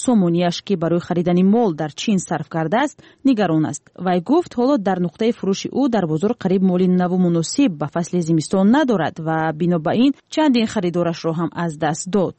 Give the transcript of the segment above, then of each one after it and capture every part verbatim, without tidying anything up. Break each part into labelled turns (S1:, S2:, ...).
S1: сомонияш ки барои харидани мол дар чин сарф кардааст нигарон аст. Вай гуфт ҳоло дар нуқтаи фурӯши ӯ дар бозор қариб моли наву муносиб ба фасли зимистон надорад ва бино ба ин чандин харидорашро ҳам аз даст дод.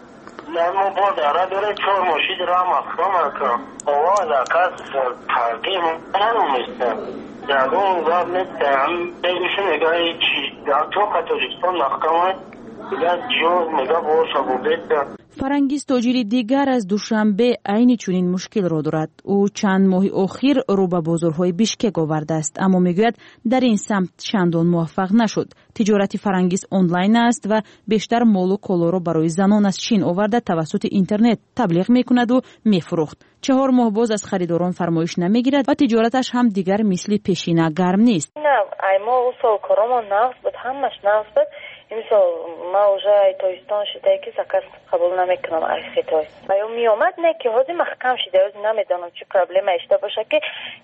S1: фарангиз тоҷири дигар аз душанбе айни чунин мушкилро дорад. ӯ чанд моҳи охир рӯ ба бозорҳои бишкек овардааст, аммо мегӯяд дар ин самт чандон муваффақ нашуд. тиҷорати фарангиз онлайн аст ва бештар молу колоро барои занон аз чин оварда тавассути интернет таблиғ мекунаду мефурӯхт. чаҳор моҳ боз аз харидорон фармоиш намегирад ва тиҷораташ ҳам дигар мисли пешина гарм нест.
S2: имсол ма уже ай тоистон шида ки заказ қабул намекунам ай хитой. Ай миомад не ки ҳозир махкам шида, ҳозир намедонам чӣ проблема ишта боша ки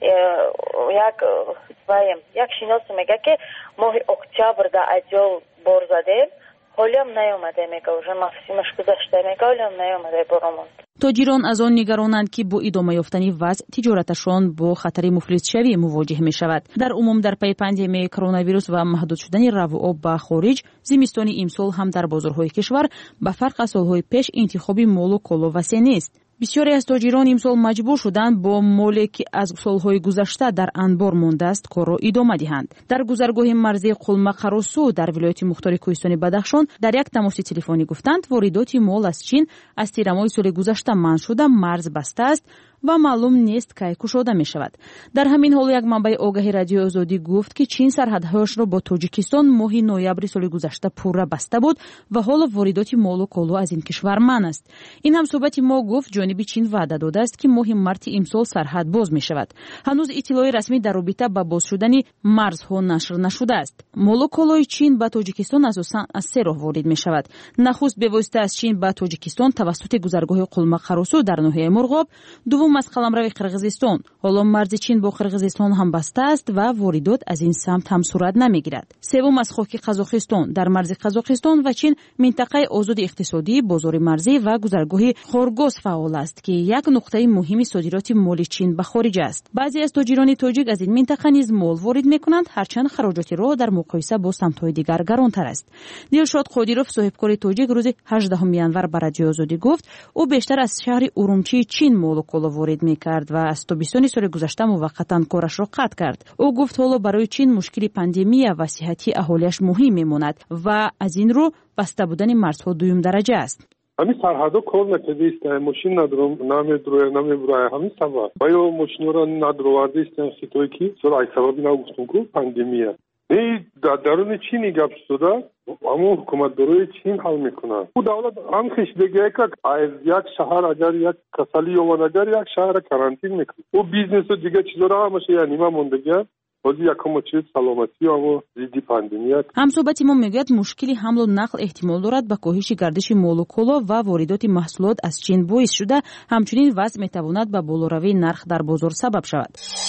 S2: як ваем як шинос мега ки моҳи октябр да аҷол бор задем, ҳолиам наёмаде мега, уже мавсимаш гузашта мега, ҳолиам наёмаде боромон.
S1: тоҷирон аз он нигаронанд ки бо идома ёфтани вазъ тиҷораташон бо хатари муфлисшавӣ мувоҷиҳ мешавад. дар умум дар пайи пандемияи коронавирус ва маҳдуд шудани раву об ба хориҷ, зимистони имсол ҳам дар бозорҳои кишвар ба фарқ аз солҳои пеш интихоби молу коло васеъ нест. бисёре аз тоҷирон имсол маҷбур шуданд бо моле ки аз солҳои гузашта дар анбор мондааст корро идома диҳанд. дар гузаргоҳи марзии қулма-қаросу дар вилояти мухтори кӯҳистони Бадахшон дар як тамоси телефонӣ гуфтанд, воридоти мол аз чин аз тирамоҳи соли гузашта манъ шуда марз бастааст ва маълум нест кай кушода мешавад. дар ҳамин ҳол як манбаи огаҳи радиои Озодӣ гуфт ки чин сарҳадҳояшро бо Тоҷикистон моҳи ноябри соли гузашта пурра баста буд ва ҳоло воридоти молу коло аз ин кишвар манъ аст. ин ҳамсӯҳбати мо гуфт ҷониби чин ваъда додааст ки моҳи марти имсол сарҳад боз мешавад. ҳанӯз иттилои расмӣ дар робита ба боз шудани марзҳо нашр нашудааст. молу колои чин ба Тоҷикистон асосан аз се роҳ ворид мешавад. нахуст бевосита аз чин ба Тоҷикистон тавассути гузаргоҳи Қулма-Қаросу дар ноҳияи Мурғоб, дуввум аз қаламрави Қирғизистон. ҳоло марзи чин бо Қирғизистон ҳам баста аст ва воридот аз ин самт ҳам сурат намегирад. севум аз хоки Қазоқистон. дар марзи Қазоқистон ва чин минтақаи озоди иқтисодӣ, бозори марзӣ ва гузаргоҳи Хоргоз фаъол аст ки як нуқтаи муҳими содироти моли чин ба хориҷ аст. баъзе аз тоҷирони тоҷик аз ин минтақа низ мол ворид мекунанд, ҳарчанд хароҷоти роҳ дар муқоиса бо самтҳои дигар гаронтар аст. Дилшод Қодиров, соҳибкори тоҷик, рӯзи ҳаждаҳуми январ ба радиои Озодӣ гуфт, ӯ бештар аз шаҳри Урумчии чин молу коло ворид мекард ва аз тобистони соли гузашта муваққатан корашро қатъ кард. ӯ гуфт ҳоло барои чин мушкили пандемия ва сиҳати аҳолияш муҳим мемонад ва аз ин рӯ баста будани марзҳо дуюм дараҷа аст.
S3: ҳамин сарҳадо кор накарда истаҳ мошин надорам намедроя намебурая ҳамин сабаб ва ё мошинҳоро надроварда истаҳ хитое ки чора ай сабаби нагуфтум ку пандемия не дар даруни чини гап шуда аммо ҳукуматдорои чин ҳал мекунад. ӯ давлат анхеш бегӯяд ки аз як шаҳар агар як касалӣ ёвад агар як шаҳрро карантин мекунад. ӯ бизнесу дигар чизора ҳамаша я нима мондагия ҳозир якум чиз саломатӣ аммо зидди пандемия.
S1: ҳамсӯҳбати мо мегӯяд мушкили ҳамлу нақл эҳтимол дорад ба коҳиши гардиши молу коло ва воридоти маҳсулот аз чин боис шуда, ҳамчунин вазъ метавонад ба болоравии нарх дар бозор сабаб шавад.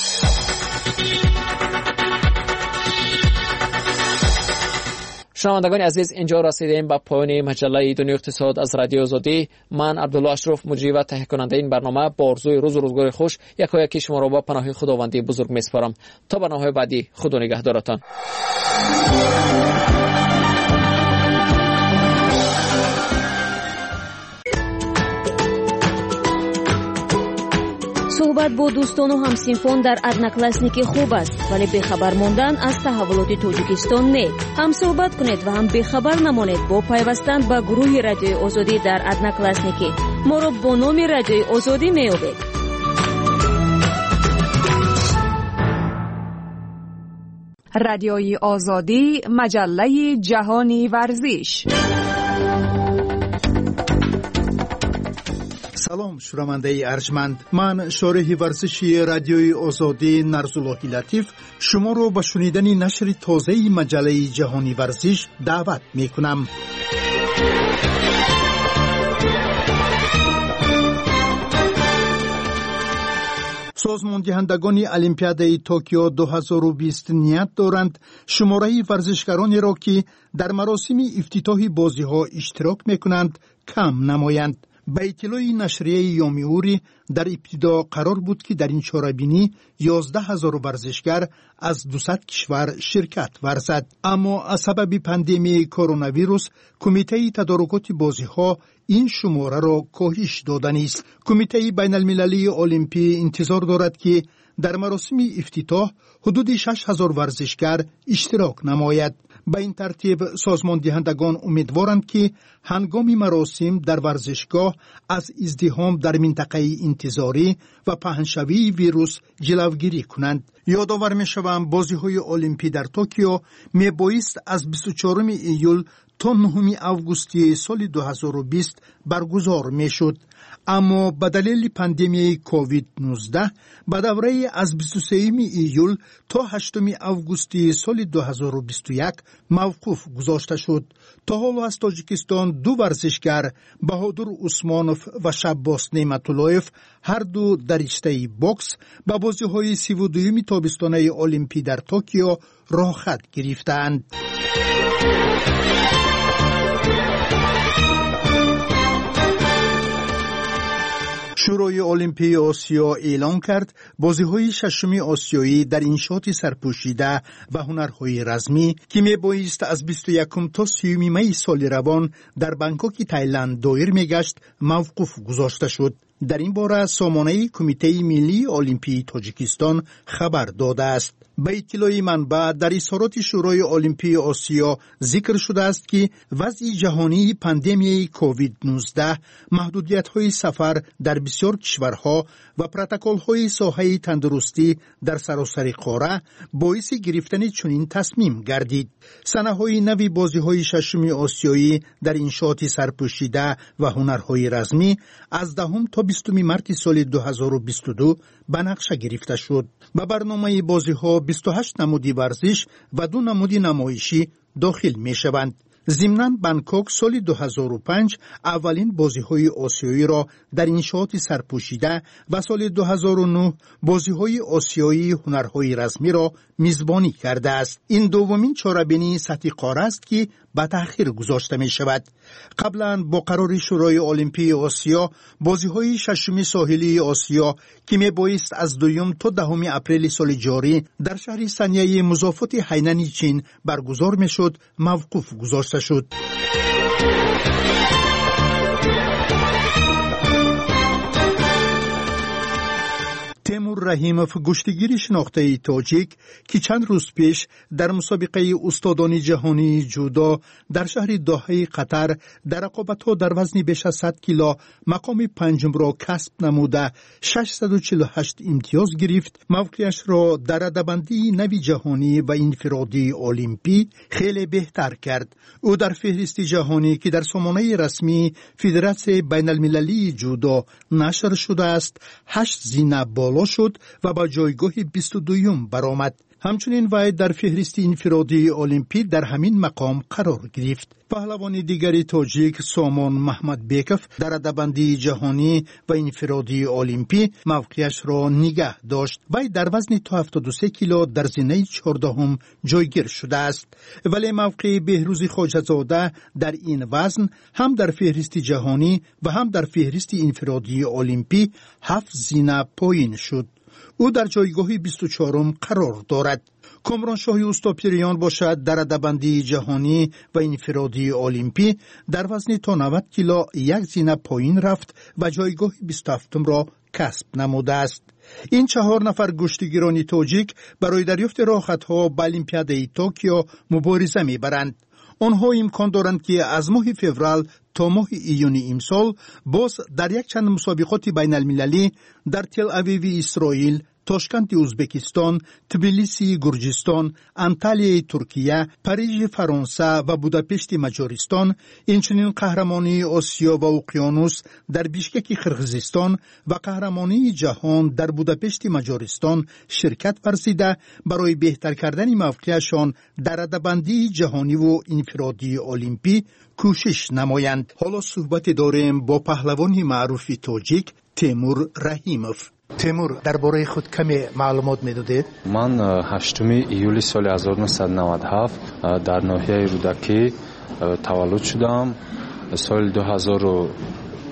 S4: шунавандагони азиз, инҷо расидем ба поёни маҷаллаи Дунёи иқтисод аз радиои Озодӣ. ман Абдулло Ашроф, муҷрӣ ва таҳқиқкунандаи ин барнома, бо орзуи рӯзу рӯзгори хуш якояки шуморо ба паноҳи худованди бузург месупорам. то барномаҳои баъдӣ, худо нигаҳдоратон.
S5: суҳбат бо дӯстону ҳамсинфон дар одноклассники хуб аст, вале бехабар мондан аз таҳаввулоти Тоҷикистон не. ҳам суҳбат кунед ва ҳам бехабар намонед бо пайвастан ба гурӯҳи радиои Озодӣ дар одноклассники. моро бо номи радиои Озодӣ меёбед.
S6: радиои Озодӣ, маҷаллаи ҷаҳони варзиш.
S7: салом шунавандаи арҷманд, ман шориҳи варзиши радиои Озодӣ Нарзуллоҳи Латиф шуморо ба шунидани нашри тозаи маҷаллаи ҷаҳони варзиш даъват мекунам. созмондиҳандагони Олимпиадаи Токио ду ҳазору бист ният доранд шумораи варзишгаронеро ки дар маросими ифтитоҳи бозиҳо иштирок мекунанд кам намоянд. با اطلاع نشریه یومیوری در ابتدا قرار بود که در این چاره‌بینی یازده هزار ورزشگر از دویست کشور شرکت ورزد، اما از سبب پاندمی کرونا ویروس کمیته تدارکات بازی‌ها این شماره را کاهش داده است. کمیته بین المللی المپی انتظار دارد که در مراسم افتتاح حدود شش هزار ورزشگر اشتراک نماید. به این ترتیب سازمان دهندگان امیدوارند که هنگام مراسم در ورزشگاه از ازدحام در منطقه انتظاری و پهنشوی ویروس جلوگیری کنند. یادآور می‌شوم بازی‌های المپی در توکیو میبایست از بیست و چهارم ایول تا نهم آگوست سال دو هزار و بیست برگزار میشد، اما به دلیل پاندمی کووید نوزده به دوره از بیست و سوم ایول تا هشتم آگوست سال دو هزار و بیست و یک موقوف گذاشته شد. تا حالا از تاجیکستان دو ورزشگر بهادر عثمانوف و شباس نعمت‌الله‌اف هر دو در رشته بوکس به بازی‌های سی و دوم تابستانه المپی در توکیو راه خط گرفتند. شورای المپی آسیا اعلام کرد بازی‌های ششم آسیایی در انشاط سرپوشیده و هنرهای رزمی که میبایست از بیست و یکم تا سیوم می سال روان در بانکوک تایلند دایر میگشت موقوف گذاشته شد. در این باره سامانه کمیته ملی المپی تاجیکستان خبر داده است. به اطلاع منبع در اظهارات شورای المپی آسیا ذکر شده است که وضع جهانی پاندمی کووید نوزده، محدودیت‌های سفر در بسیار کشورها و پروتکل‌های ساحه تندرستی در سراسر قاره باعث گرفتن چنین تصمیم گردید. سنه‌های نوی بازی‌های ششم آسیایی در انشاط سرپوشیده و هنرهای رزمی از دهم تا بیستم مارس سال دو هزار و بیست و دو به نقشه گرفته شد. به برنامه بازی‌ها بیست و هشت نمودی ورزش و دو نمودی نمایشی داخل می شوند. ضمناً بانکوک سال دو هزار و پنج اولین بازی‌های آسیایی را در انشاط سرپوشیده و سال دو هزار و نه بازی‌های آسیایی هنرهای رزمی را میزبانی کرده است. این دومین چاره‌بینی سطح قاره است که به تأخیر گذاشته می شود. قبلا با قرار شورای المپی آسیا بازی‌های ششم ساحلی آسیا که می بایست از دوم تا دهم اپریل سال جاری در شهر سنیه مضافات هینن چین برگزار می شد موقوف گذاشته شد. تیمور رحیموف گشتگیر شناخته تاجیک که چند روز پیش در مسابقه استادان جهانی جودو در شهر دوحه قطر در رقابت‌ها در وزن بیش از صد کیلو مقام پنجم را کسب نموده ششصد و چهل و هشت امتیاز گرفت، موقعش را در رده‌بندی نوی جهانی و انفرادی المپی خیلی بهتر کرد. او در فهرست جهانی که در سامانه رسمی فدراسیون بین المللی جودو نشر شده است هشت زینه بالا شد و با جایگاه بیست و دوم برآمد. همچنین وی در فهرست انفرادی المپی در همین مقام قرار گرفت. پهلوان دیگری تاجیک سامان محمد بیکف در رده‌بندی جهانی و انفرادی المپی موقعش را نگه داشت. وی در وزن تا هفتاد و سه کیلو در زینه چهاردهم جایگیر شده است، ولی موقع بهروز خواجه‌زاده در این وزن هم در فهرست جهانی و هم در فهرست انفرادی المپی هفت زینه پایین شد. او در جایگاه بیست و چهارم قرار دارد. کامران شاهی اوستاپیریان باشد در رده‌بندی جهانی و انفرادی المپی در وزن تا نود کیلو یک زینه پایین رفت و جایگاه بیست و هفتم را کسب نموده است. این چهار نفر گشتگیران تاجیک برای دریافت راحت‌ها به المپیاد توکیو مبارزه می‌برند. آنها امکان دارند که از ماه فوریه تا ماه ایون امسال باز در یک چند مسابقات بین المللی در تل اویو اسرائیل، تاشکند ازبکستان، تبلیسی گرجستان، انتالیای ترکیه، پاریژ فرانسه و بوداپشت مجارستان، اینچنین قهرمانی آسیا و اقیانوس در بیشکک قرقیزستان و قهرمانی جهان در بوداپشت مجارستان شرکت ورزیده برای بهتر کردن موقعشان در رده‌بندی جهانی و انفرادی المپی کوشش نمایند. حالا صحبت داریم با پهلوان معروف تاجیک تیمور رحیموف. تیمور، درباره خود کمی معلومات میدادید؟
S8: من هشتم ایولی سال هزار و نهصد و نود و هفت در ناحیه رودکی تولد شدم. سال دو هزار و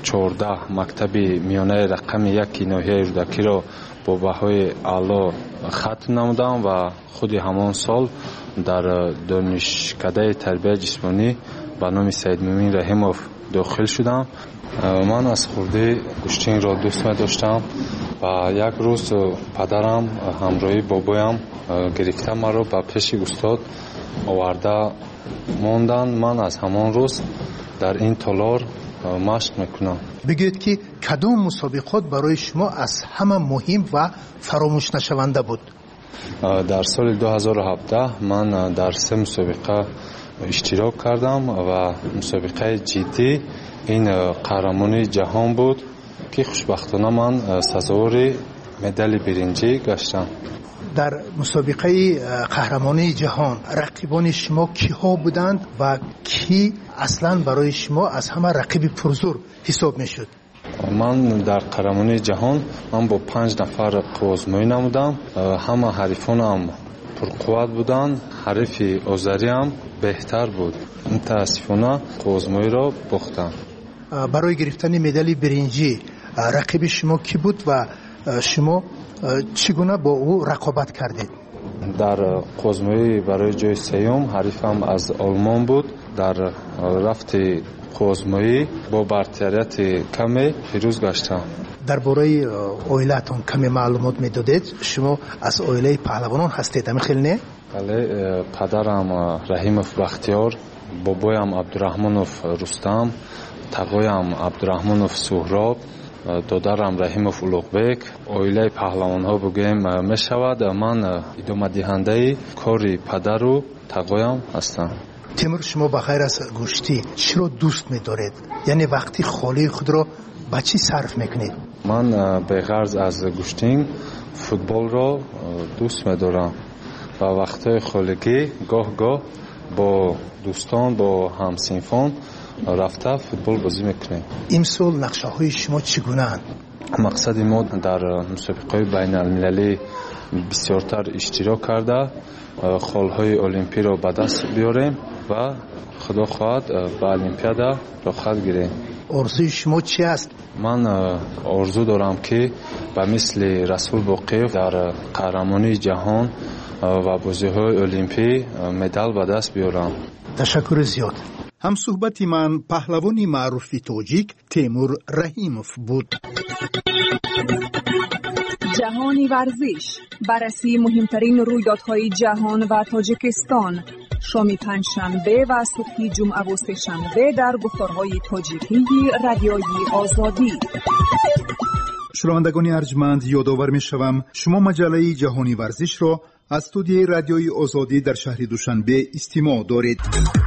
S8: چهارده مکتبی میانه رقم یکی ناحیه رودکی را با بهای اعلا ختم نمودم و خود همان سال در دانشکده تربیت جسمانی به نام سید مومن رحیموف داخل شدم. من از خورده گوشتین را دوست می داشتم و یک روز پدرم همراهی بابایم گرفته مرا به پیش استاد آورده موندن. من از همان روز در این تالار مشق میکنم.
S7: بگویید که کدام مسابقات برای شما از همه مهم و فراموش نشونده بود؟
S8: در سال دو هزار و هفده من در سه مسابقه اشتراک کردم و مسابقه جدی این قهرمانی جهان بود که خوشبختانه من سزاوار مدال برنجی گشتم.
S7: در مسابقه قهرمانی جهان رقیبان شما کیها بودند و کی اصلا برای شما از همه رقیب پرزور حساب میشد؟
S8: من در قهرمانی جهان من با پنج نفر قوزمایی نمودم. همه حریفانم پرقوت بودند. حریف آذری هم بهتر بود. متاسفانه قوزمایی را باختم.
S7: برای گرفتن مدال برنجی رقیب شما کی بود و شما چگونه با او رقابت کردید؟
S8: در قوزمایی برای جای سیوم حریفم از آلمان بود. در رفت قوزمایی با برتریت کمی پیروز گشتم.
S7: درباره عائلتون کمی معلومات میدادید؟ شما از عائله پهلوانان هستید همین خیلی نه؟
S8: بله، پدرم رحیموف بختیار، بابایم عبدالرحمنوف رستم، تقایم عبدالرحمنوف سهراب، دادرم رحیموف اولوغبک. عائله پهلوان ها بگویم می شود. من ادامه دهنده کاری پدر و تقایم هستم.
S7: تیمور، شما بخیر از گوشتی چرا دوست می‌دارید؟ یعنی وقتی خالی خود را با چی صرف میکنید؟
S8: من به غرض از گوشتین فوتبال را دوست می‌دارم و وقتی خالگی گاه گاه با دوستان با همسنفان رفته فوتبال بازی میکنیم.
S7: امسال نقشه های شما چگونه اند؟
S8: مقصد ما در مسابقه بین المللی بسیارتر اشتراک کرده خالهای المپی را به دست بیاریم و خدا خواهد به المپیاد داخل گیریم.
S7: آرزوی شما چی است؟
S8: من آرزو دارم که به مثل رسول باقیف در قهرمانی جهان و بازی‌های المپی مدال به دست بیارم.
S7: تشکر زیاد. هم صحبت من پهلوانی معروف تاجیک تیمور رحیموف بود.
S6: جهانی ورزش، بررسی مهمترین رویدادهای جهان و تاجیکستان، شام پنجشنبه و صبح جمعه و سه‌شنبه در گفتارهای تاجیکی رادیوی آزادی.
S7: شنوندگان ارجمند، یادآور می‌شوم شما مجله جهانی ورزش را از استودیوی رادیوی آزادی در شهر دوشنبه استماع دارید.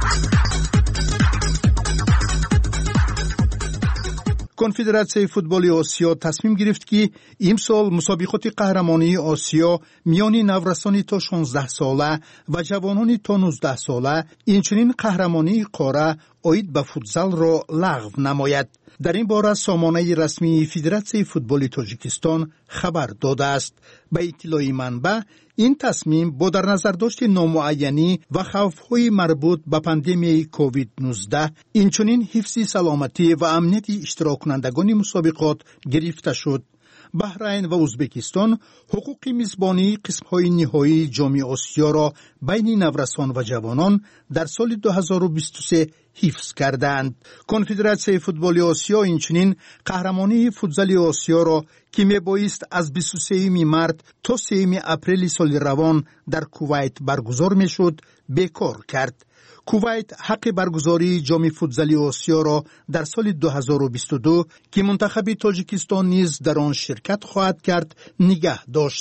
S7: کنفدراسیون فوتبال آسیا تصمیم گرفت که امسال مسابقات قهرمانی آسیا میان نورسانی تا شانزده ساله و جوانانی تا نوزده ساله اینچنین قهرمانی قاره آید به فوتزال را لغو نماید. در این باره سامانه رسمی فدراسیون فوتبال تاجیکستان خبر داده است. به اطلاع منبع این تصمیم با در نظر داشت نامعینی و خوف‌های مربوط به پاندمی کووید نوزده اینچنین حفظ سلامتی و امنیت اشتراک کنندگان مسابقات گرفته شد. بحرین و ازبکستان حقوق میزبانی قسم‌های نهایی جام آسیا را بین نورسان و جوانان در سال دو هزار و بیست و سه حفظ کردند. کنفدراسیون فوتبال آسیا اینچنین قهرمانی فوتزال آسیا را که میبایست از بیست و سوم مارس تا سوم اپریل سال روان در کویت برگزار میشد بیکار کرد. کویت حق برگزاری جام فوتزال آسیا را در سال دو هزار و بیست و دو که منتخب تاجیکستان نیز در آن شرکت خواهد کرد نگه داشت.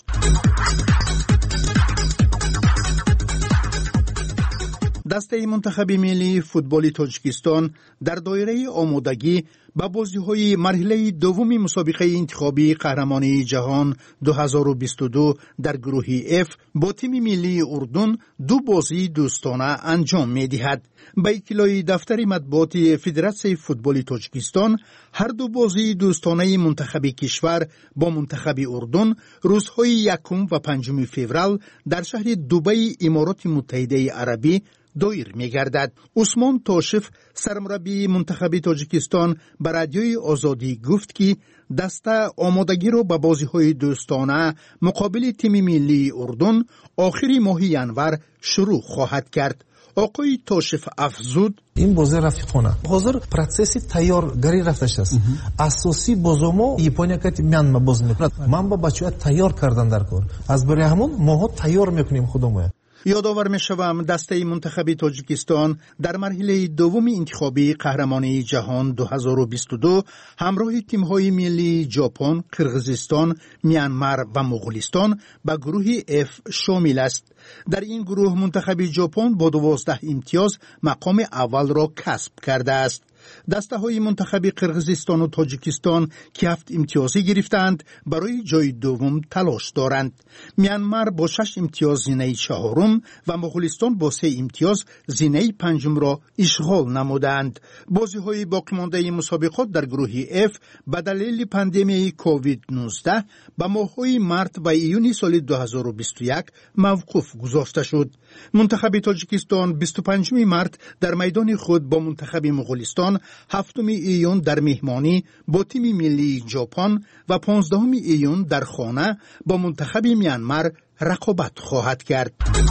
S7: دسته منتخب ملی فوتبال تاجیکستان در دایره آمادگی به بازی‌های مرحله دوم مسابقه انتخابی قهرمانی جهان دو هزار و بیست و دو در گروه اف با تیم ملی اردن دو بازی دوستانه انجام می‌دهد. به اطلاع دفتر مطبوعات فدراسیون فوتبال تاجیکستان هر دو بازی دوستانه منتخب کشور با منتخب اردن روزهای یکم و پنجم فوریه در شهر دبی امارات متحده عربی دایر می‌گردد. عثمان تاشف سرمربی منتخب تاجیکستان به رادیوی آزادی گفت که دسته آمادگی را به بازی‌های دوستانه مقابل تیم ملی اردن آخر ماه ینور شروع خواهد کرد. آقای تاشف افزود
S9: این بازی رفیقانه حاضر پروسس تیارگاری رفته است. اساسی بازمو یپونیا که میانمار باز میکنه. من با بچه‌ها تیار کردن در کار. از برای همون ماها تیار میکنیم خودمون.
S7: یادآور میشوم دسته منتخب تاجیکستان در مرحله دوم انتخابی قهرمانی جهان دو هزار و بیست و دو همراه تیم‌های ملی ژاپن، قرقیزستان، میانمار و مغولستان به گروه اف شامل است. در این گروه منتخب ژاپن با دوازده امتیاز مقام اول را کسب کرده است. دسته های منتخب قرقیزستان و تاجیکستان که هفت امتیازی گرفتند برای جای دوم تلاش دارند. میانمار با شش امتیاز زینه چهارم و مغولستان با سه امتیاز زینه پنجم را اشغال نمودند. بازی های باقی مانده مسابقات در گروه اف به دلیل پاندمی کووید نوزده به ماه‌های مارس و ایون سال دو هزار و بیست و یک موقوف گذاشته شد. منتخب تاجیکستان بیست و پنجم مارس در میدان خود با منتخب مغولستان، هفتم ایون در مهمانی با تیم ملی ژاپن و پانزدهم ایون در خانه با منتخب میانمار رقابت خواهد کرد.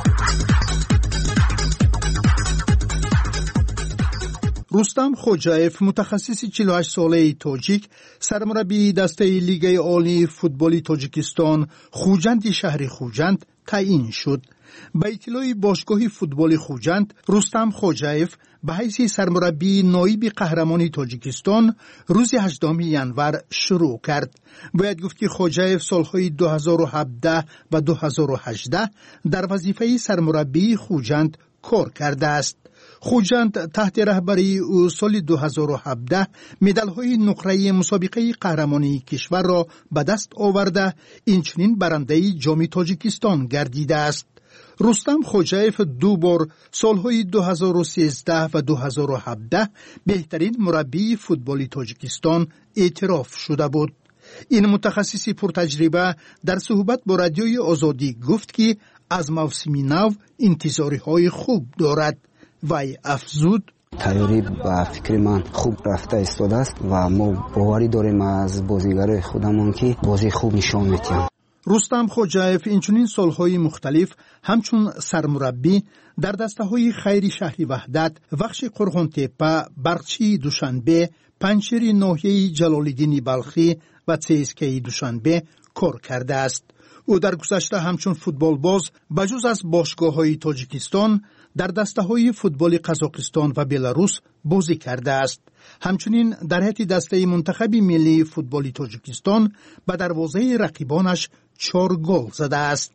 S7: رستم خوجایف متخصص چهل و هشت ساله تاجیک سرمربی دسته لیگ عالی فوتبال تاجیکستان خوجند شهر خوجند تعیین شد. به اطلاع باشگاه فوتبال خوجند، رستم خوجایف به حیث سرمربی نایب قهرمانی تاجیکستان روز هجدهم ینور شروع کرد. باید گفت که خوجایف سالهای دو هزار و هفده و دو هزار و هجده در وظیفه سرمربی خوجند کار کرده است. خوجند تحت رهبری او سال دو هزار و هفده مدال‌های نقره مسابقه قهرمانی کشور را به دست آورده، اینچنین برنده جام تاجیکستان گردیده است. رستم خوجایف دو بار سالهای دو هزار و سیزده و دو هزار و هفده بهترین مربی فوتبال تاجیکستان اعتراف شده بود. این متخصص پرتجربه در صحبت با رادیوی آزادی گفت که از موسم نو انتظاری های خوب دارد. وی افزود
S10: تیاری با فکر من خوب رفته ایستاده است و ما باوری داریم از بازیگرای خودمون که بازی خوب نشان میدن.
S7: رستم خوجایف اینچنین سالهای مختلف همچون سرمربی در دسته‌های خیر شهری وحدت، بخش قرغن‌تپه، برقچی دوشنبه، پنجشیر ناحیه جلال‌الدین بلخی و سیسکی دوشنبه کار کرده است. او در گذشته همچون فوتبال باز بجز از باشگاه‌های تاجیکستان در دسته‌های فوتبال قزاقستان و بلاروس بازی کرده است. همچنین در هیئت دسته منتخب ملی فوتبال تاجیکستان به دروازه رقیبانش چهار گل زده است.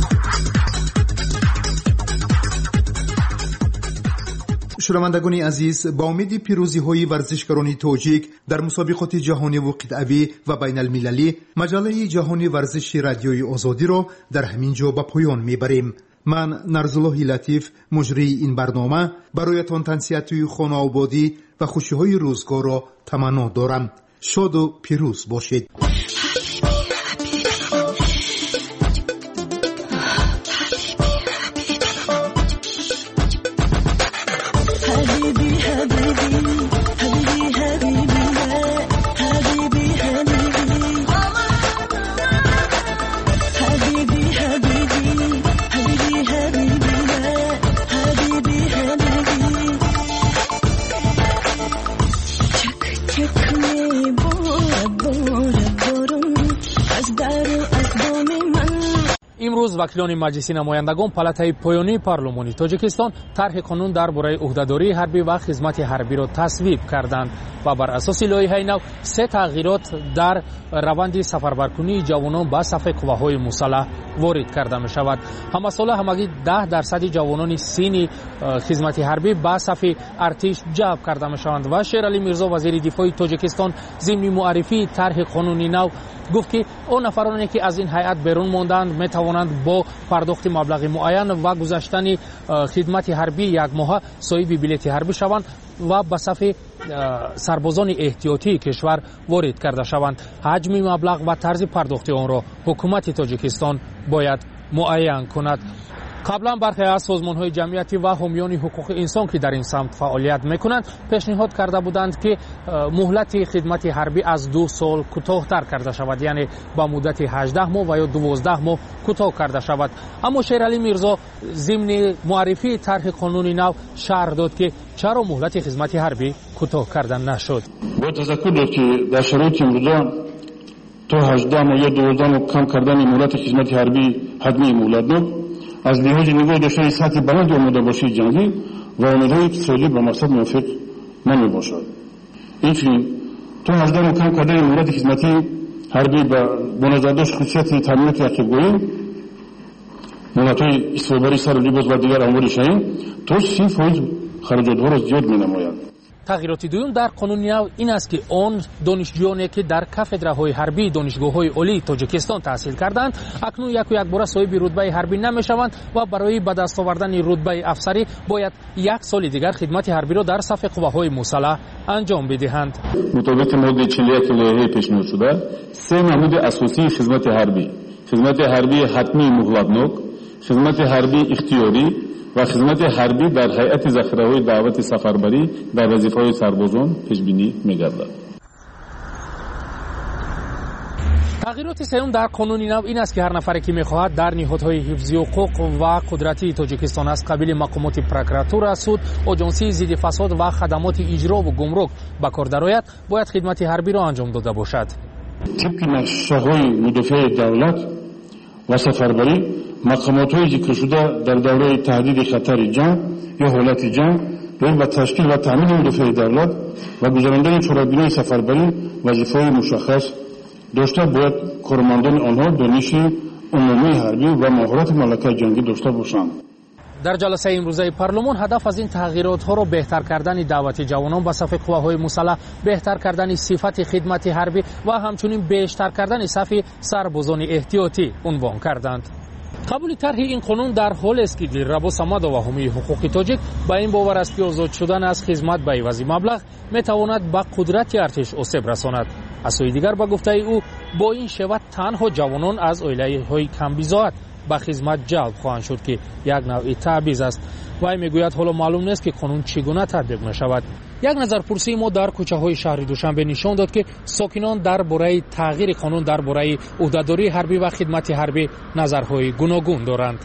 S7: شنوندگان عزیز، با امید پیروزی های ورزشکاران تاجیک در مسابقات جهانی و قطعی و بین المللی، مجله جهانی ورزش رادیوی آزادی را در همین جا به پایان میبریم. من نرزالله لطیف مجری این برنامه برایتان تنسیت خانه آبادی و خوشی های روزگار را تمنا دارم. شاد و پیروز باشید.
S4: امروز وکیلان مجلسی نمایندگان پالاتای پایانی پارلمانی تاجیکستان طرح قانون درباره عهدهداری حربی و خدمت حربی را تصویب کردند و بر اساس لایحه نو سه تغییرات در روند سفربرکنی جوانان به صف قوه‌های مسلح وارد کرده می شود. همساله همگی ده درصد جوانان سین خدمت حربی به صف ارتش جلب کرده می شوند و شیرعلی میرزا وزیر دفاع تاجیکستان ضمن معرفی طرح قانونی نو گفت که اون نفرانی که از این هیئت بیرون ماندند می توانند با پرداخت مبلغ معین و گذاشتن خدمت حربی یک ماه صاحب بلیط حربی شوند و به صف سربازان احتیاطی کشور وارد کرده شوند. حجم مبلغ و طرز پرداخت آن را حکومت تاجیکستان باید معین کند. قبلا برخی از سازمان‌های جمعیتی و حامیان حقوق انسان که در این سمت فعالیت می‌کنند پیشنهاد کرده بودند که مهلت خدمت حربی از دو سال کوتاه‌تر کرده شود، یعنی با مدت هجده ماه و یا دوازده ماه کوتاه کرده شود. اما شیرعلی میرزا ضمن معرفی طرح قانون نو شرح داد که چرا مهلت خدمت حربی کوتاه کردن نشد.
S11: با تذکر داد که در شرایط امروزه تا هجده ماه یا دوازده ماه کم کردن مهلت خدمت حربی حتمی مهلت بود. از لحاظ نگاه داشتن سطح بلند آماده باشی جنگی و آماده‌های اقتصادی با مقصد موافق نمی باشد. اینچنین تا هجده ماه کم کردن مهلت خدمتی حربی با بنازداشت خصوصیت تامینات عقب‌گویی، مهلت‌های استوبری سر لباس و دیگر امور شایع تا سی فیصد خراجات‌ها را زیاد می‌نماید.
S4: تغییرات دوم در قانون نو این است که آن دانشجویانی که در کافدراهای حربی دانشگاه‌های عالی تاجیکستان تحصیل کردند اکنون یک و یک بار صاحب رتبه حربی نمی‌شوند و برای به دست آوردن رتبه افسری باید یک سال دیگر خدمت حربی را در صف قواهای مسلح انجام بدهند.
S11: مطابق ماده چهل و یک لایحه پیشنهاد شده سه نمود اساسی خدمت حربی: خدمت حربی حتمی مهلتناک، خدمت حربی اختیاری و خدمت حربی در هیئت ذخیره‌های دعوت سفربری در وظیفه‌های سربازان پیش بینی می‌گردد.
S4: تغییرات سوم در قانون نو این است که هر نفری که می‌خواهد در نهادهای حفظی حقوق و قدرتی تاجیکستان از قبیل مقامات پروکراتور، سود، آژانسی ضد فساد و خدمات اجرا و گمرک به کار درآید باید خدمت حربی را انجام داده باشد.
S11: طبق نقشه‌های مدافع دولت و سفربری مقامات ذکر شده در دوره تهدید خطر جنگ یا حالت جنگ باید به تشکیل و تامین مدافع دولت و گذراندن چهاربینای سفربری وظیفه‌های مشخص داشته باید کارمندان آنها دانش عمومی حربی و مهارت ملکه جنگی داشته باشند.
S4: در جلسه امروزه پارلمان هدف از این تغییرات ها را بهتر کردن دعوت جوانان به صف قواهای مسلح، بهتر کردن صفت خدمت حربی و همچنین بیشتر کردن صف سربازان احتیاطی عنوان کردند. قبول طرح این قانون در حال است که دلربا صمد و حامی حقوق تاجیک با این باور است که آزاد شدن از خدمت به عوض مبلغ میتواند به قدرت ارتش آسیب رساند. از سوی دیگر با گفته او با این شود تنها جوانان از عائله‌های کم بضاعت به خدمت جلب خواهند شد که یک نوع تبعیض است. وی میگوید حالا معلوم نیست که قانون چگونه تطبیق می‌شود. یک نظرپرسی ما در کوچه‌های شهر دوشنبه نشان داد که ساکنان درباره تغییر قانون درباره عهده‌داری حربی و خدمت حربی نظرهای گوناگون دارند.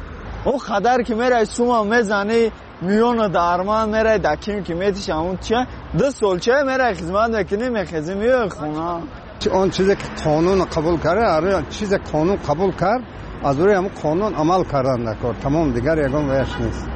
S12: او خطر که میره شما میزنی میون درمان میره دکیم که میتیش همون چه دو سالچه میره خدمت میکنی میخزی میوه خونه.
S13: آن چیزی که قانون قبول کرده آره چیزی قانون قبول کرد از روی همون قانون عمل کردن نکرد تمام دیگر یگان ویش نیست.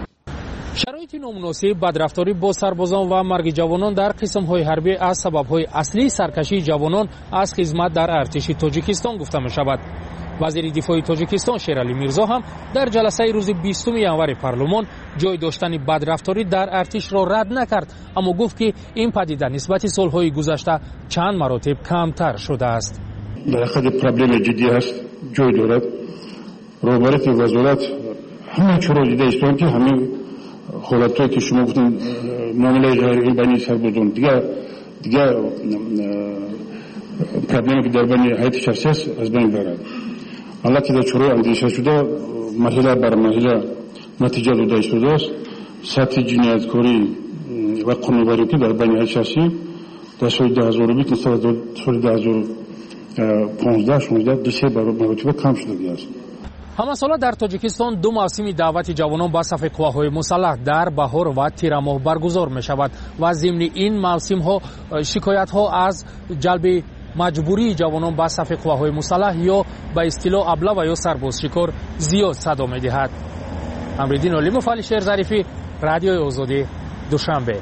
S4: شرایط نامناسب بدرفتاری با سربازان و مرگ جوانان در قسم‌های حربی از سبب‌های اصلی سرکشی جوانان از خدمت در ارتش تاجیکستان گفته می‌شود. وزیر دفاع تاجیکستان شیرعلی میرزا هم در جلسه روز بیستم ینور پارلمان جای داشتن بدرفتاری در ارتش را رد نکرد، اما گفت که این پدیده نسبت سال‌های گذشته چند مراتب کمتر شده است.
S11: در حقیقت پرابلم جدی است، جای دارد. روبرت وزارت همه چرا دیده است که همین حالتایی که شما گفتین معامله غیر بین سربازان دیگه دیگه پرابلمی که در بین هیئت شخصی است از بین برد. حالا که در چرا اندیشه شده مرحله بر مرحله نتیجه داده شده است. سطح جنایتکاری و قانون‌وری که در بین هیئت شخصی در سال دو هزار و بیست نسبت به سال دو هزار و پانزده شانزده دو سه مرتبه کم شده است.
S4: همساله در تاجیکستان دو موسم دعوت جوانان به صف قواهای مسلح در بهار و تیر ماه برگزار می شود و ضمن این موسم ها شکایت ها از جلب مجبوری جوانان به صف قواهای مسلح یا به اصطلاح ابله و یا سرباز شکار زیاد صدا می دهد. امردین علی مفعل شهر ظریفی، رادیوی آزادی، دوشنبه.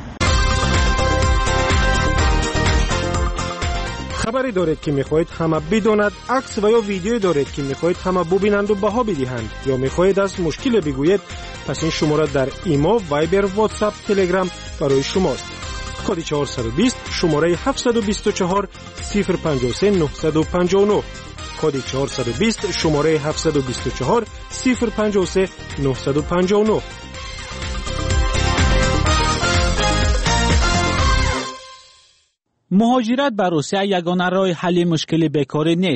S14: خبری دارید که میخواهید همه بداند، عکس و یا ویدیویی دارید که میخواهید همه ببینند و بها بدهند یا میخواهید از مشکل بگویید، پس این شماره در ایما، وایبر، واتساپ، تلگرام برای شماست. کد چهارصد و بیست شماره هفتصد و بیست و چهار صفر پنجاه و سه نهصد و پنجاه و نه. کد چهارصد و بیست شماره هفتصد و بیست و چهار صفر پنجاه و سه نهصد و پنجاه و نه.
S15: مهاجرت به روسیه یگانه راه حل مشکل بیکاری نیست.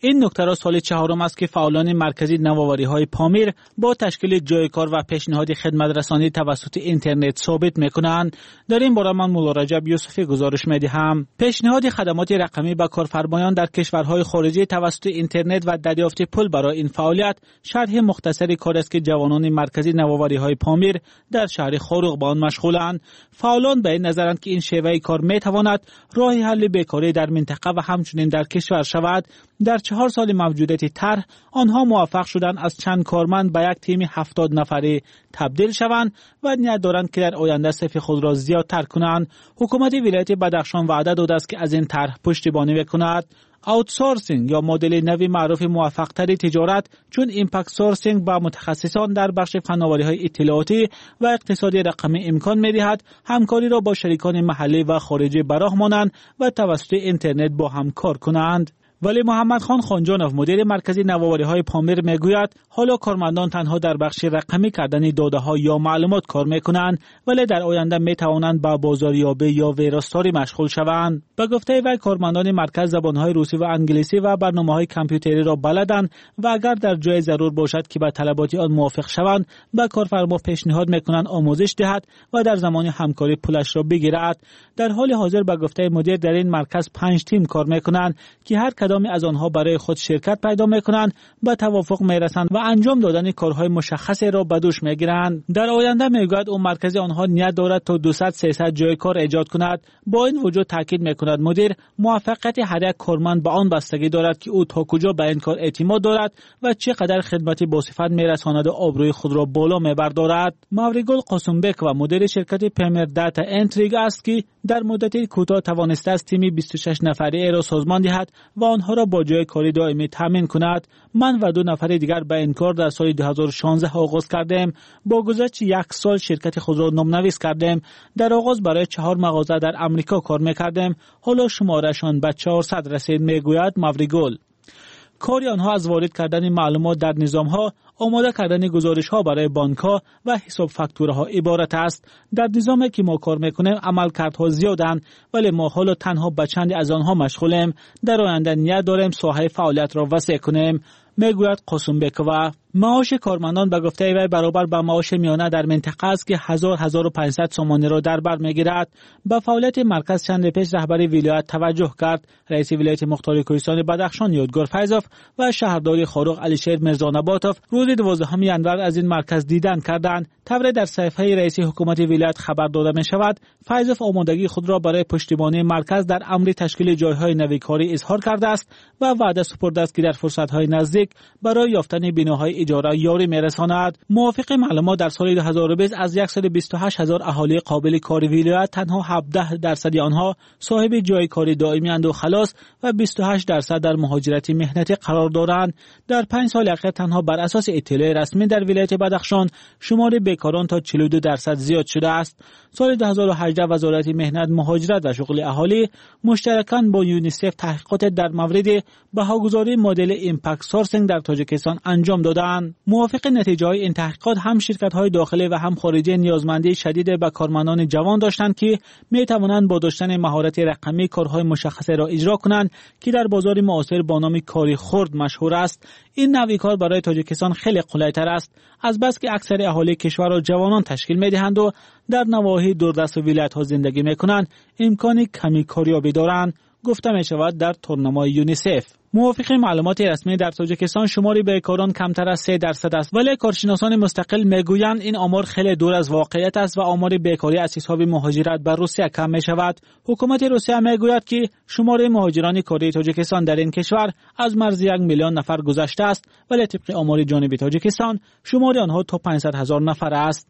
S15: این نکته را سال چهارم است که فعالان مرکزی نوآوری‌های پامیر با تشکیل جای کار و پیشنهاد خدمت رسانی توسط اینترنت ثابت می‌کنند. در این باره من مولا رجب یوسفی گزارش می‌دهم. پیشنهاد خدمات رقمی به کارفرمایان در کشورهای خارجی توسط اینترنت و دریافت پول برای این فعالیت شرح مختصری کار است که جوانان مرکزی نوآوری‌های پامیر در شهر خاروق با آن مشغولند. فعالان به این نظرند که این شیوه کار می‌تواند راه حل بیکاری در منطقه و همچنین در کشور شود. در چهار سال موجودیت طرح آنها موفق شدند از چند کارمند به یک تیم هفتاد نفره تبدیل شوند و نیت دارند که در آینده صف خود را زیادتر کنند. حکومت ولایت بدخشان وعده داده است که از این طرح پشتیبانی می‌کند. آوتسورسینگ یا مدل نوی معروف موفق‌تر تجارت چون ایمپکت سورسینگ با متخصصان در بخش فناوری‌های اطلاعاتی و اقتصادی رقمی امکان می‌دهد همکاری را با شریکان محلی و خارجی به راه مانند و توسط اینترنت با هم کار کنند. ولی محمد خان خانجانov مدیر مرکزی نوآوری‌های پامیر میگوید حالا کارمندان تنها در بخش رقمی کردن داده‌ها یا معلومات کار میکنند ولی در آینده میتوانند با بازاریابی یا ویراستاری مشغول شوند. به گفته وی کارمندان مرکز زبان‌های روسی و انگلیسی و برنامه‌های کامپیوتری را بلدند و اگر در جای ضرور باشد که با طلبات آن موافق شوند به کارفرما پیشنهاد میکنند آموزش دهد و در زمان همکاری پولش را بگیرد. در حال حاضر به گفته مدیر در این مرکز پنج تیم کار میکنند که هر کدام از آنها برای خود شرکت پیدا میکنند، به توافق میرسند و انجام دادن کارهای مشخصی را به دوش میگیرند. در آینده میگوید اون مرکز آنها نیت دارد تا دویست سیصد جای کار ایجاد کند. با این وجود تاکید میکند مدیر موفقیت هر یک کارمند به آن بستگی دارد که او تا کجا به این کار اعتماد دارد و چقدر خدمتی با صفت میرساند و آبروی خود را بالا میبردارد. ماوریگل قاسمبک و مدیر شرکت پمر دیتا انتریگ است که در مدت کوتاه توانسته است تیم بیست و شش نفره را سازمان دهد و آنها را با جای کاری دائمی تامین کند. من و دو نفر دیگر به این کار در سال دو هزار و شانزده آغاز کردیم. با گذشت یک سال شرکت خود را نام‌نویس کردیم. در آغاز برای چهار مغازه در امریکا کار می‌کردیم. حالا شمارهشان به چهارصد رسید، میگوید ماوریگل. کاری آنها از وارد کردن معلومات در نظام‌ها، آماده کردن گزارش‌ها برای بانک‌ها و حساب فاکتوره‌ها عبارت است. در نظامی که ما کار می‌کنیم عملکردها زیادند ولی ما حالا تنها به چند از آنها مشغولیم. در آینده نیت داریم ساحه فعالیت را وسیع کنیم، میگوید قاسمبک. و معاش کارمندان به گفته وی برابر با معاش میانه در منطقه است که هزار هزار و پانصد سومانی را در بر میگیرد. به فعالیت مرکز چند پیش رهبر ولایت توجه کرد. رئیس ولایت مختار کوهستان بدخشان یادگار فیضوف و شهردار خاروق علیشیر میرزانباتوف روز دوازدهم ژانویه از این مرکز دیدن کردند. طبری در صفحه رئیس حکومت ولایت خبر داده می شود فیضوف آمادگی خود را برای پشتیبانی مرکز در امر تشکیل جایهای نویکاری اظهار کرده است و وعده سپرده است که در فرصت‌های نزدیک برای یافتن بناهای اجاره یاری میرساند. موافق معلومات در سال دو هزار و بیست از صد و بیست و هشت هزار اهالی قابل کار ولایت تنها هفده درصد آنها صاحب جای کاری دائمی اند و خلاص و بیست و هشت درصد در مهاجرت مهنتی قرار دارند. در پنج سال اخیر تنها بر اساس اطلاع رسمی در ولایت بدخشان شمار بیکاران تا چهل و دو درصد زیاد شده است. سال دو هزار و هجده وزارت مهنت، مهاجرت و شغل اهالی مشترکاً با یونیسف تحقیقات در مورد بهاگذاری مدل ایمپکت سورسینگ در تاجیکستان انجام دادند. موافق نتیجه های این تحقیقات هم شرکت های داخلی و هم خارجی نیازمندی شدید به کارمندان جوان داشتند که می توانند با داشتن مهارت رقمی کارهای مشخصه را اجرا کنند که در بازار معاصر با نام کاری خرد مشهور است. این نوع کار برای تاجیکستان خیلی قلی‌تر است، از بس که اکثر اهالی کشور را جوانان تشکیل می‌دهند و در نواحی دوردست ولایت‌ها زندگی می‌کنند. امکان کمی کاریابی دارند، گفته می‌شود در تورنمای یونیسف. موافق معلومات رسمی در تاجیکستان شمار بیکاران کمتر از سه درصد است، ولی کارشناسان مستقل میگویند این آمار خیلی دور از واقعیت است و آمار بیکاری از حساب مهاجرت بر روسیه کم می شود. حکومت روسیه میگوید که شمار مهاجران کاری تاجیکستان در این کشور از مرز یک میلیون نفر گذشته است، ولی طبق آمار جانب تاجیکستان شمار آنها تا پانصد هزار نفر است.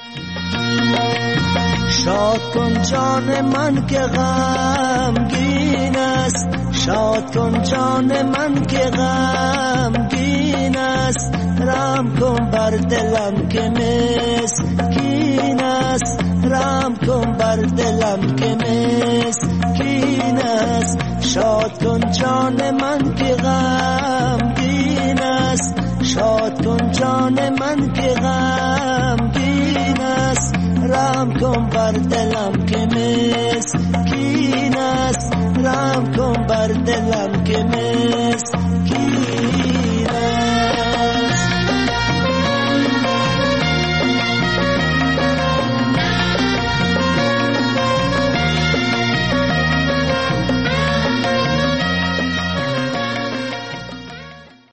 S16: شاد کن جان من که غمگین است، شاد کن جان من که غمگین است، رحم کن بر دلم که مسکین است، رحم کن بر دلم که مسکین است. شاد کن جان من که غمگین است، شاد کن جان من که غمگین است، رحم کن بر دلم که مسکین است، رحم کن بر دلم